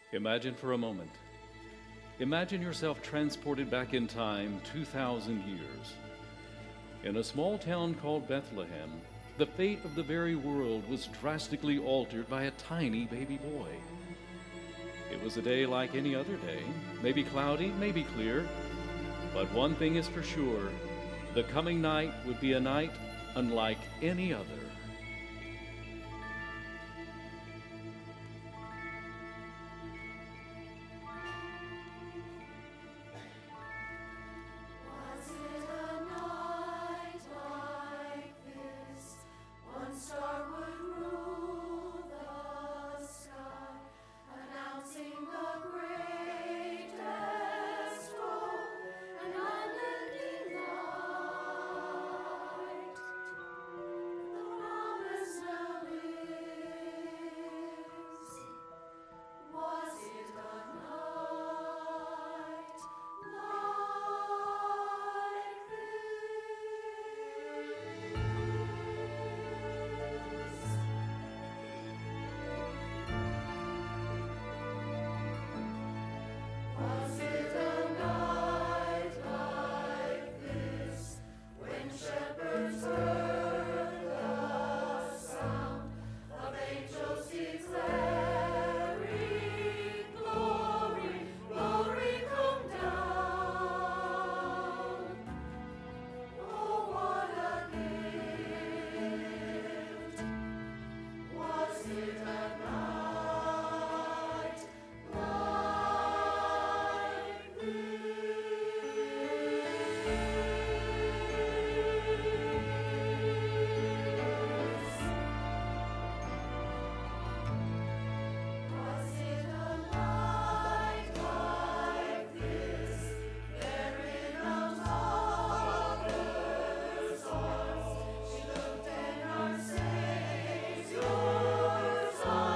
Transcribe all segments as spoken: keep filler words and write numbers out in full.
Imagine for a moment. Imagine yourself transported back in time two thousand years. In a small town called Bethlehem, the fate of the very world was drastically altered by a tiny baby boy. It was a day like any other day, maybe cloudy, maybe clear, but one thing is for sure, the coming night would be a night unlike any other. Yours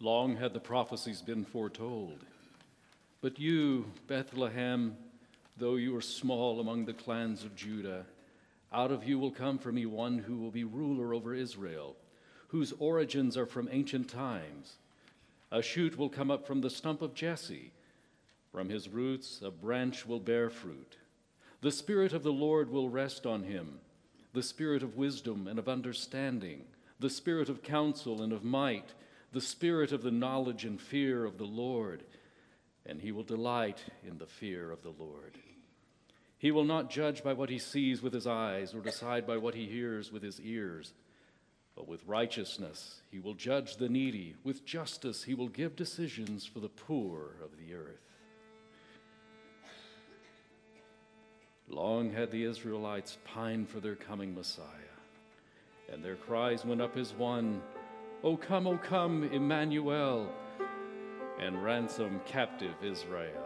Long had the prophecies been foretold. But you, Bethlehem, though you are small among the clans of Judah, out of you will come for me one who will be ruler over Israel, whose origins are from ancient times. A shoot will come up from the stump of Jesse. From his roots a branch will bear fruit. The Spirit of the Lord will rest on him, the Spirit of wisdom and of understanding, the Spirit of counsel and of might, the Spirit of the knowledge and fear of the Lord, and he will delight in the fear of the Lord. He will not judge by what he sees with his eyes or decide by what he hears with his ears, but with righteousness he will judge the needy. With justice he will give decisions for the poor of the earth. Long had the Israelites pined for their coming Messiah, and their cries went up as one, "O come, O come, Emmanuel, and ransom captive Israel."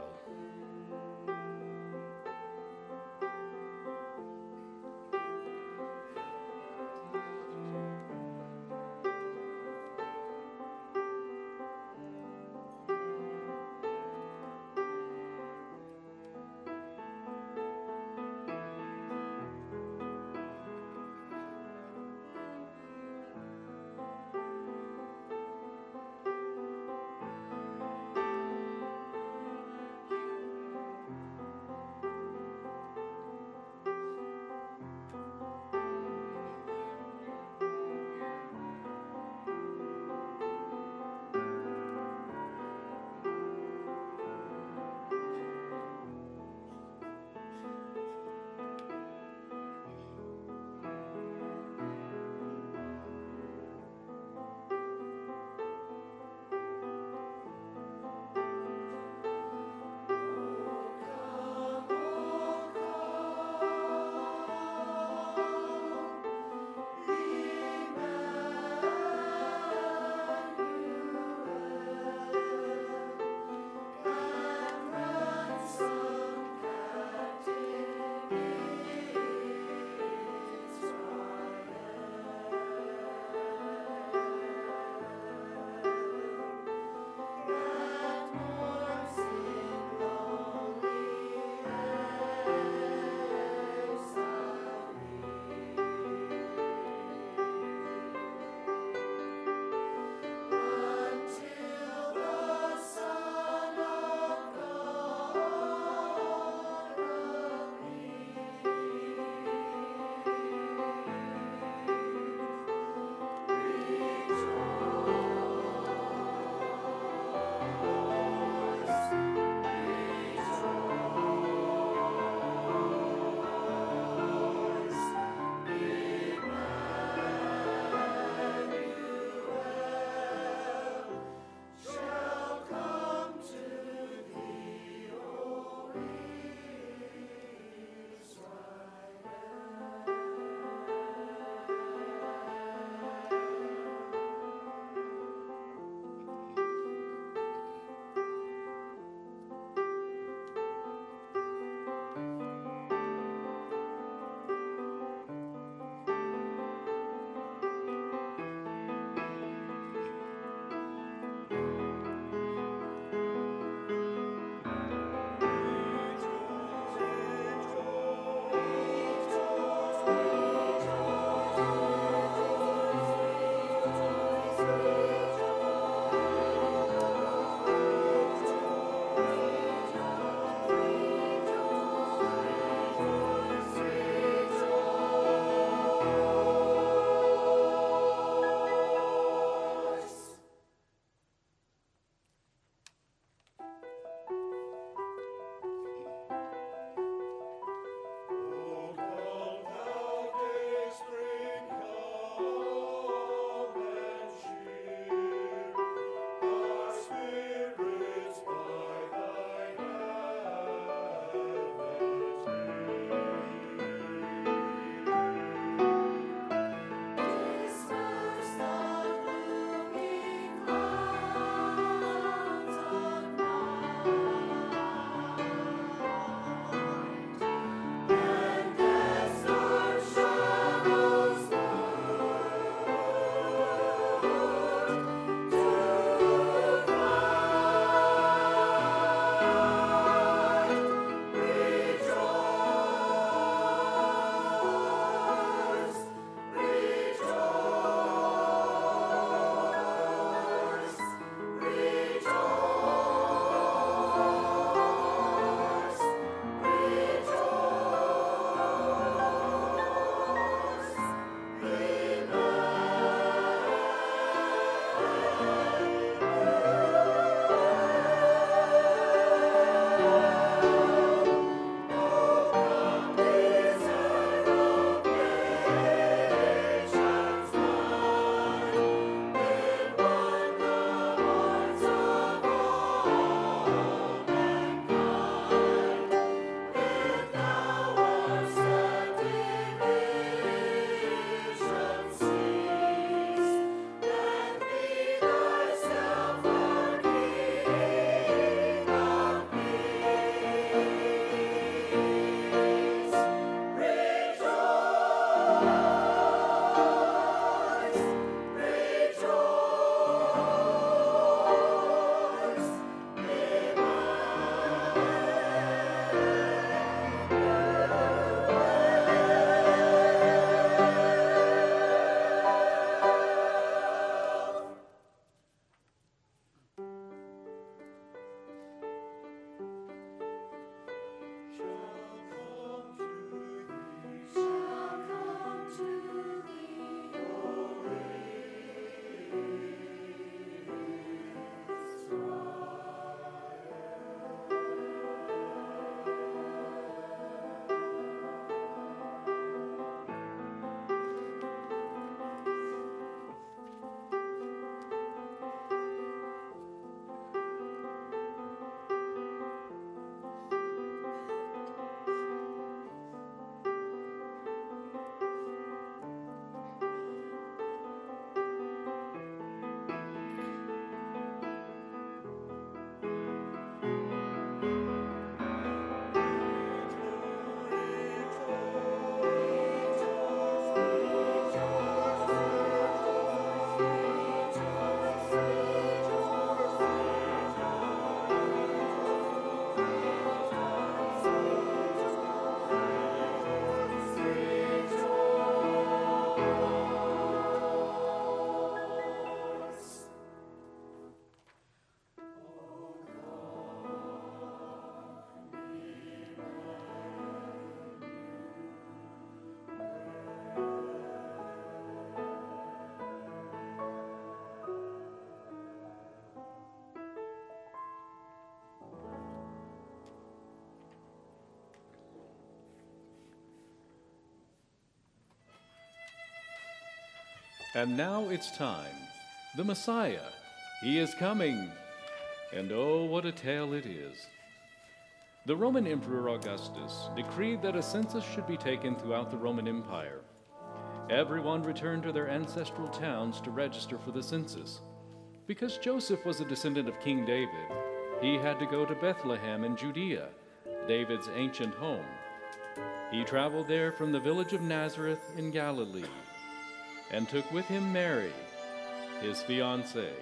And now it's time. The Messiah. He is coming. And oh, what a tale it is. The Roman Emperor Augustus decreed that a census should be taken throughout the Roman Empire. Everyone returned to their ancestral towns to register for the census. Because Joseph was a descendant of King David, he had to go to Bethlehem in Judea, David's ancient home. He traveled there from the village of Nazareth in Galilee and took with him Mary, his fiancée.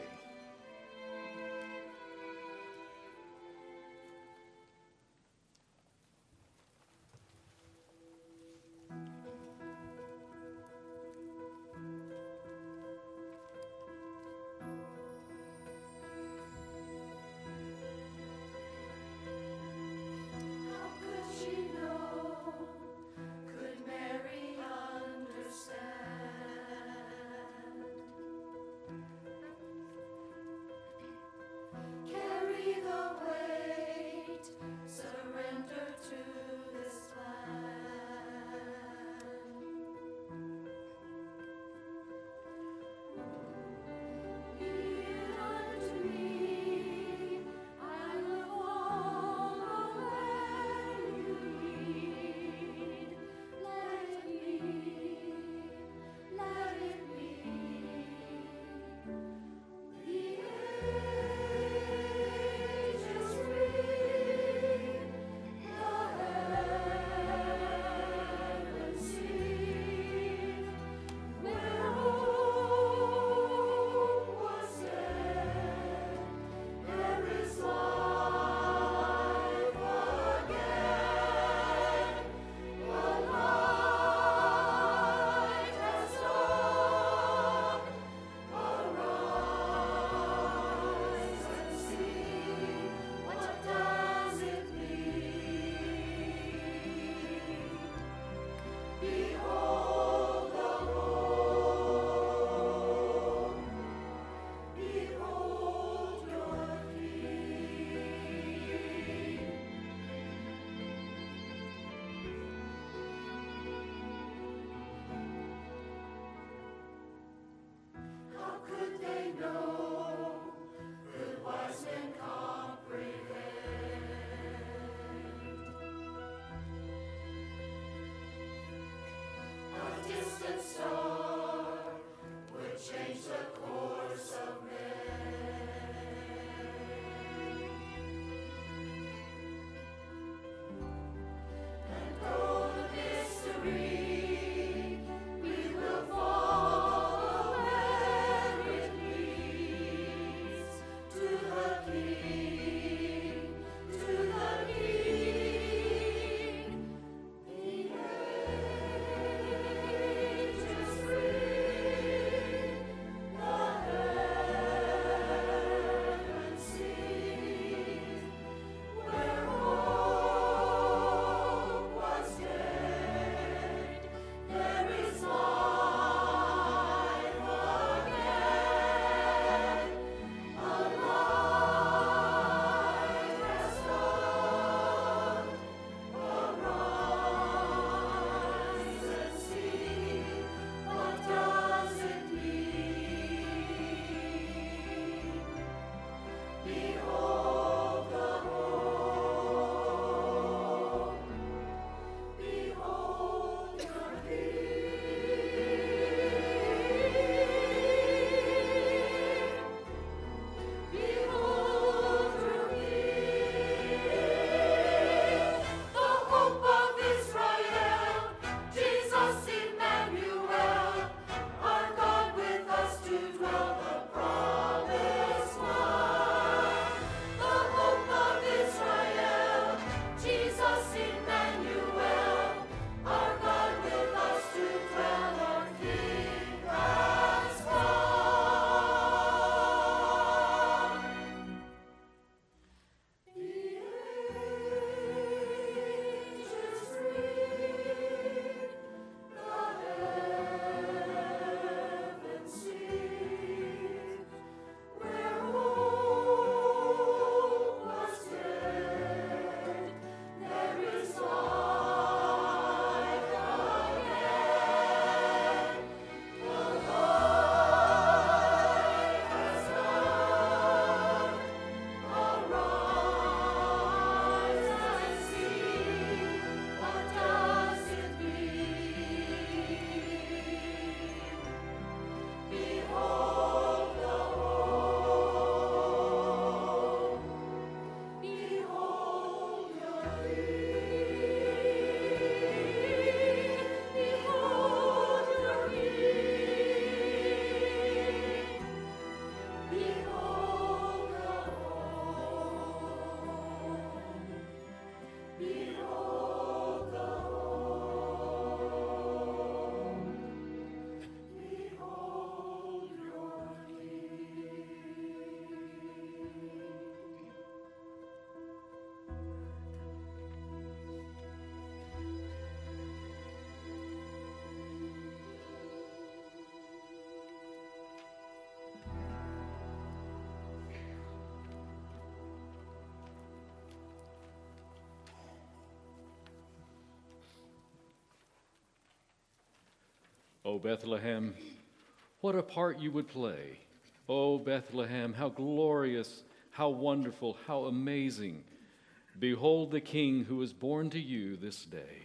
O Bethlehem, what a part you would play. O Bethlehem, how glorious, how wonderful, how amazing. Behold the King who is born to you this day.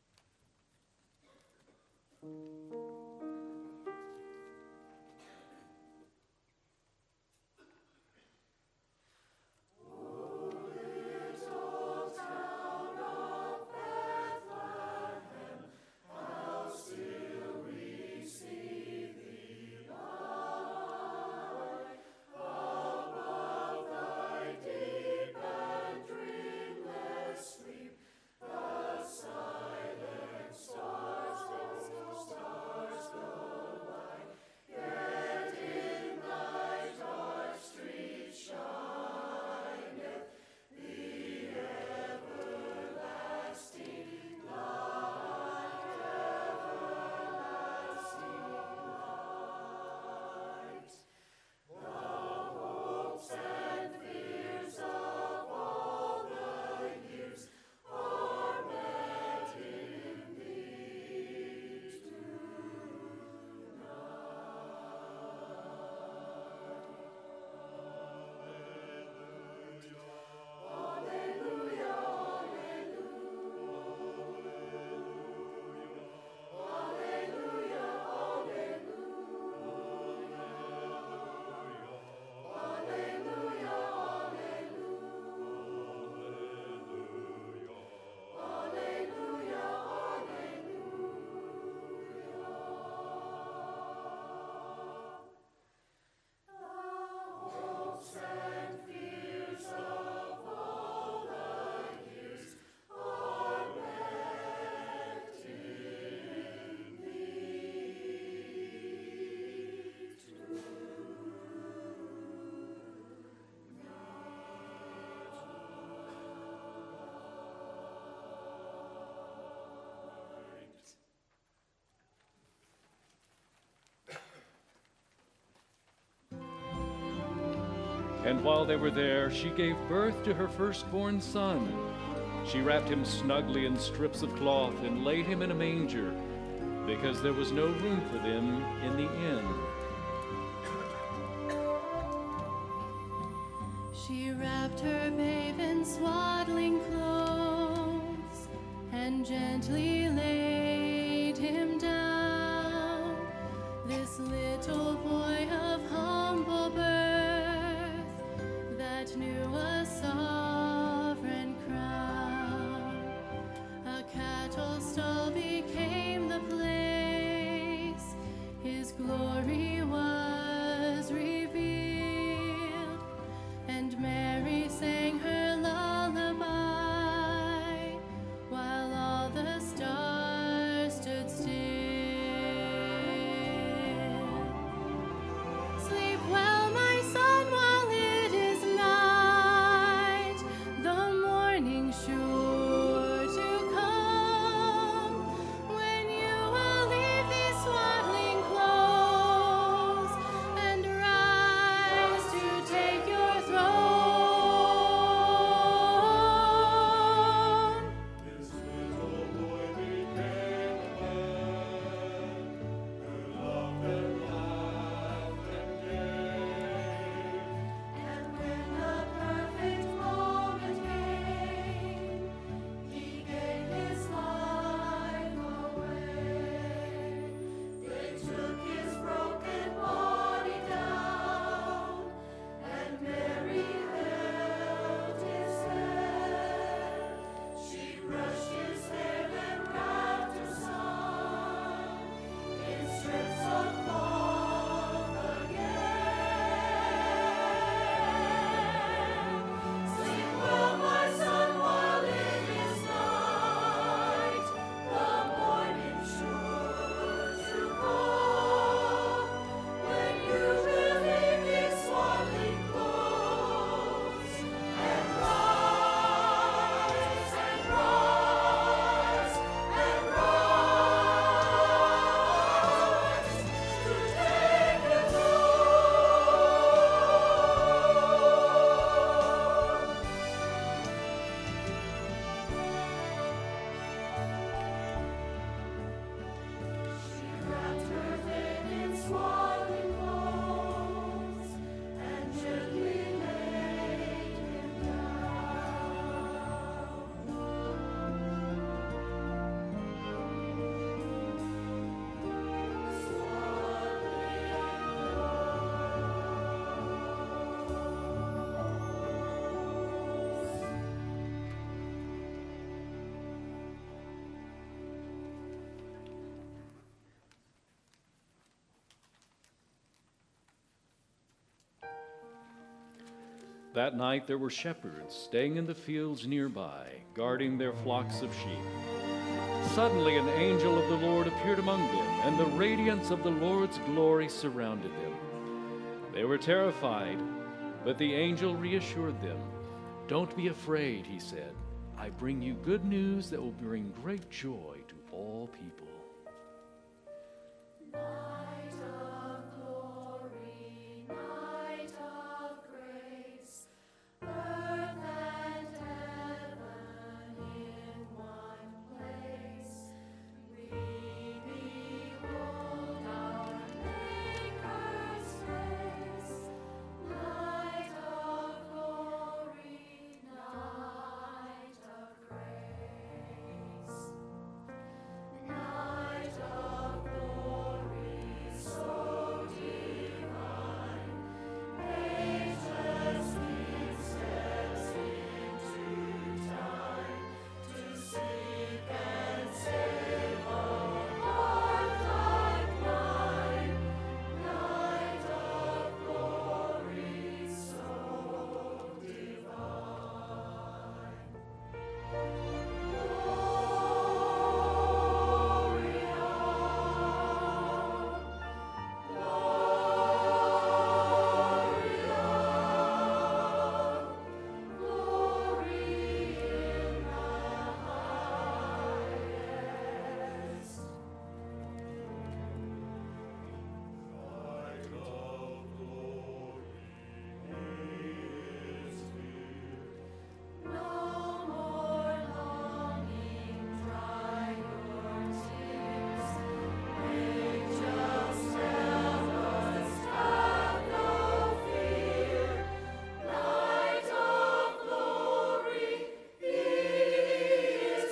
And while they were there, she gave birth to her firstborn son. She wrapped him snugly in strips of cloth and laid him in a manger, because there was no room for them in the inn. She wrapped her babe in swaddling clothes and gently laid him down. This little boy of humble birth that knew a sovereign crown. A cattle stall became the place his glory was revealed, and Mary sang her lullaby while all the stars stood still. Sleep well, my son, while it is night, the morning sure to come, when you will leave these swaddling clothes that night there were shepherds staying in the fields nearby, guarding their flocks of sheep. Suddenly an angel of the Lord appeared among them, and the radiance of the Lord's glory surrounded them. They were terrified, but the angel reassured them. "Don't be afraid," he said. "I bring you good news that will bring great joy to all people." Night of glory, night of grace, earth and heaven in one place. We behold our Maker's face. Night of glory, night of grace. Night of glory, so divine. Ages lead steps into time to seek and save a heart like mine. Night of glory, so divine. No more longing, dry your tears. Angels tell us, have no fear. Light of glory, He is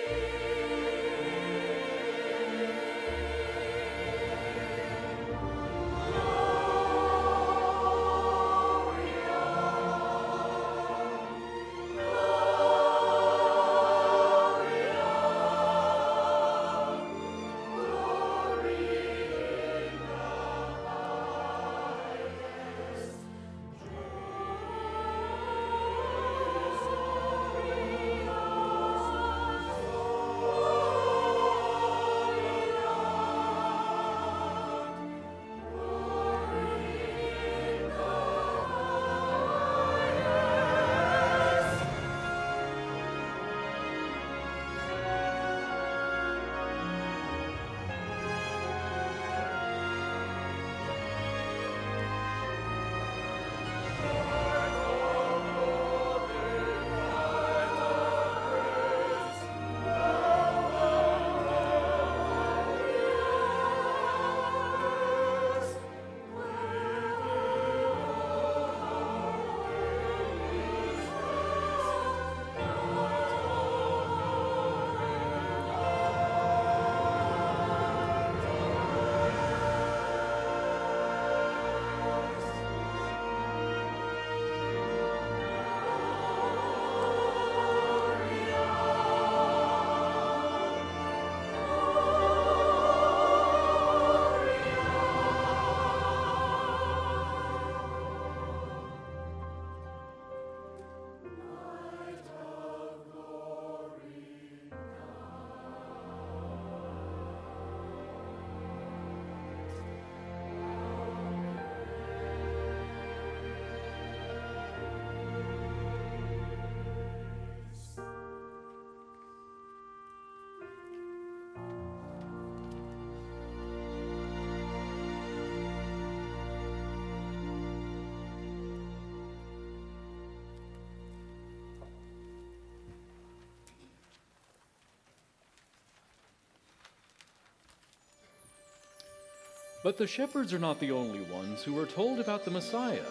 But the shepherds are not the only ones who were told about the Messiah.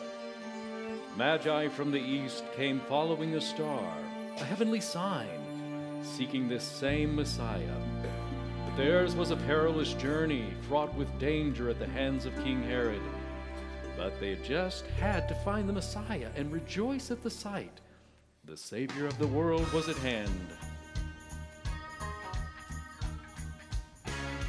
Magi from the east came following a star, a heavenly sign, seeking this same Messiah. But theirs was a perilous journey, fraught with danger at the hands of King Herod. But they just had to find the Messiah and rejoice at the sight. The Savior of the world was at hand.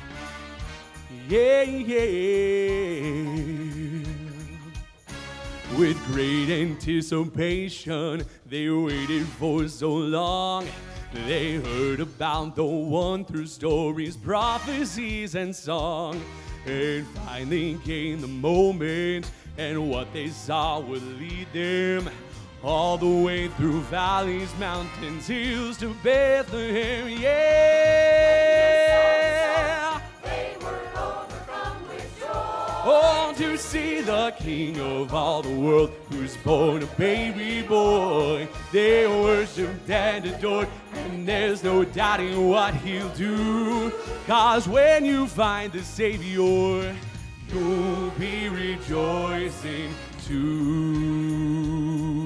Yeah, yeah. With great anticipation, they waited for so long. They heard about the one through stories, prophecies, and song. And finally came the moment, and what they saw would lead them all the way through valleys, mountains, hills to Bethlehem. Yeah! They were overcome with joy. Oh, to see the King of all the world, who's born a baby boy. They worshiped and adored, and there's no doubting what he'll do. 'Cause when you find the Savior, you'll be rejoicing too.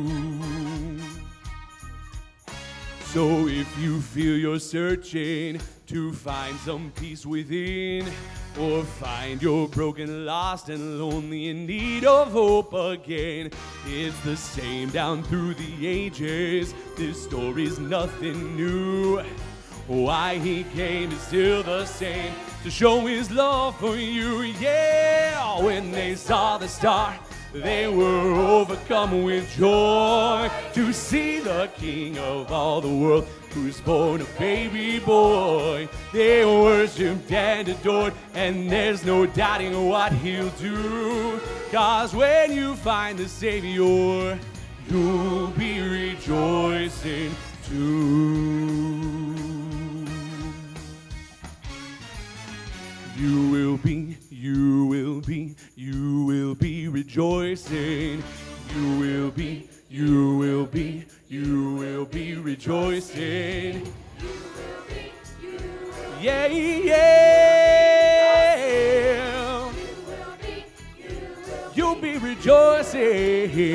So if you feel you're searching to find some peace within, or find you're broken, lost, and lonely, in need of hope again, it's the same down through the ages. This story's nothing new. Why he came is still the same, to show his love for you. Yeah, when they saw the star, they were overcome with joy to see the King of all the world, who's born a baby boy. They worshiped and adored, and there's no doubting what he'll do. 'Cause when you find the Savior, you'll be rejoicing too. You will be, you will be, you will be rejoicing. You will be, you will be, you will be rejoicing. You will be, you will be. Yeah, yeah. You will be, you will be. You'll be rejoicing. You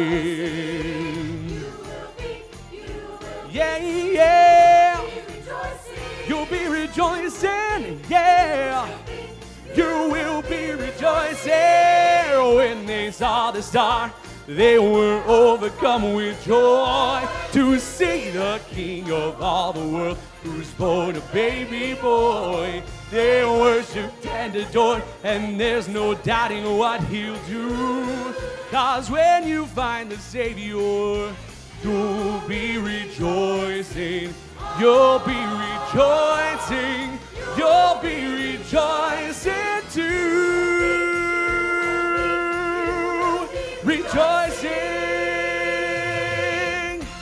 will be, you will be. Yeah, yeah. Rejoicing. You'll be rejoicing. Yeah. You will be rejoicing. When they saw the star, they were overcome with joy to see the King of all the world, who's born a baby boy. They worshiped and adored, and there's no doubting what he'll do. 'Cause when you find the Savior, you'll be rejoicing. You'll be rejoicing. You'll be rejoicing too. Rejoicing.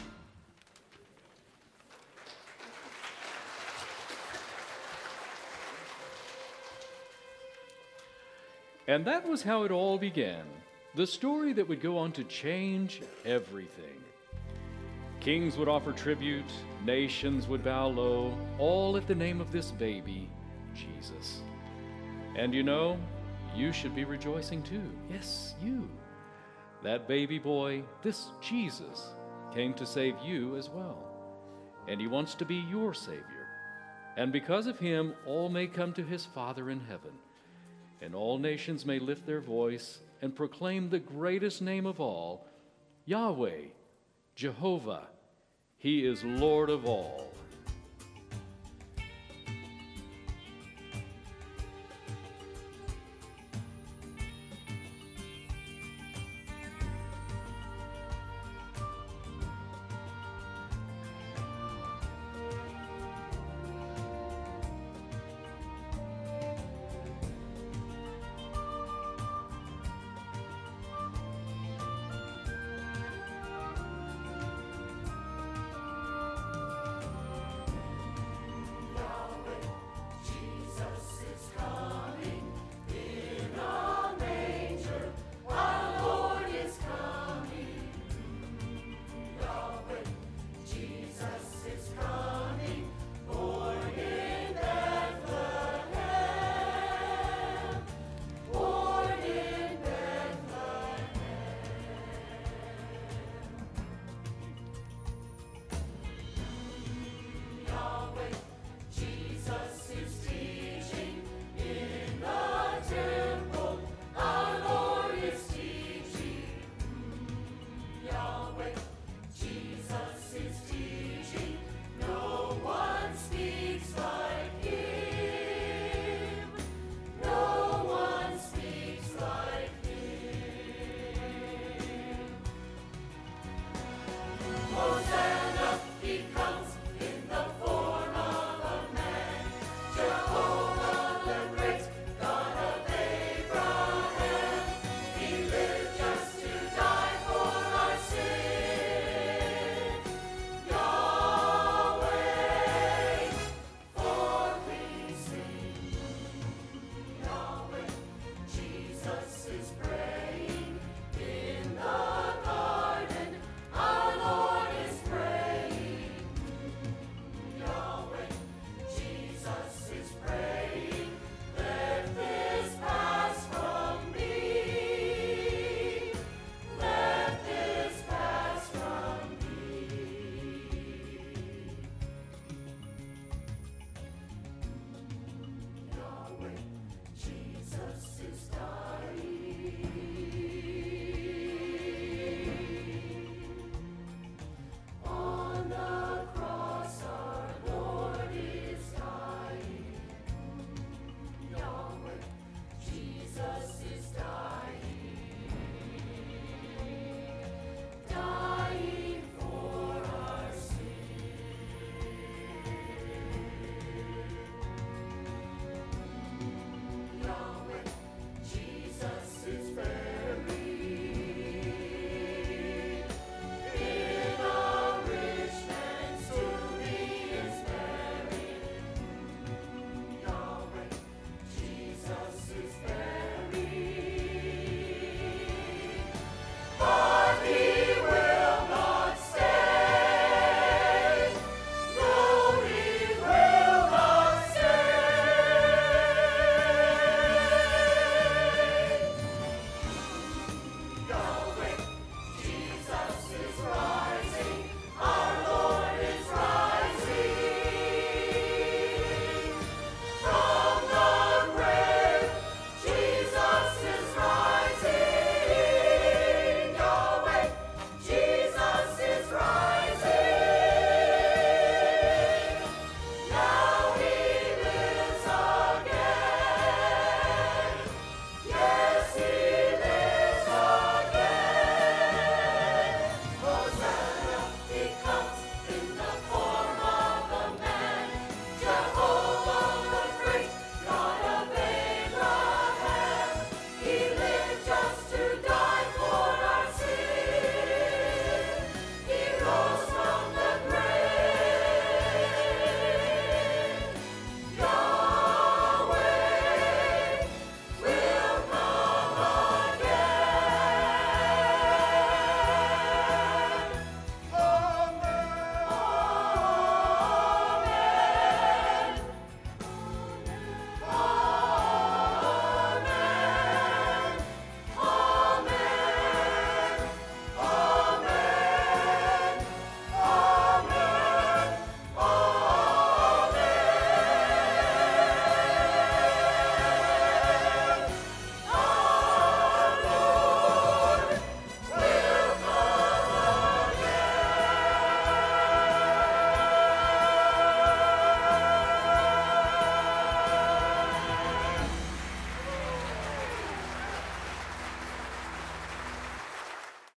And that was how it all began. The story that would go on to change everything. Kings would offer tribute, nations would bow low, all at the name of this baby, Jesus. And you know, you should be rejoicing too. Yes, you. That baby boy, this Jesus, came to save you as well. And he wants to be your Savior. And because of him, all may come to his Father in heaven. And all nations may lift their voice and proclaim the greatest name of all, Yahweh, Jehovah. He is Lord of all.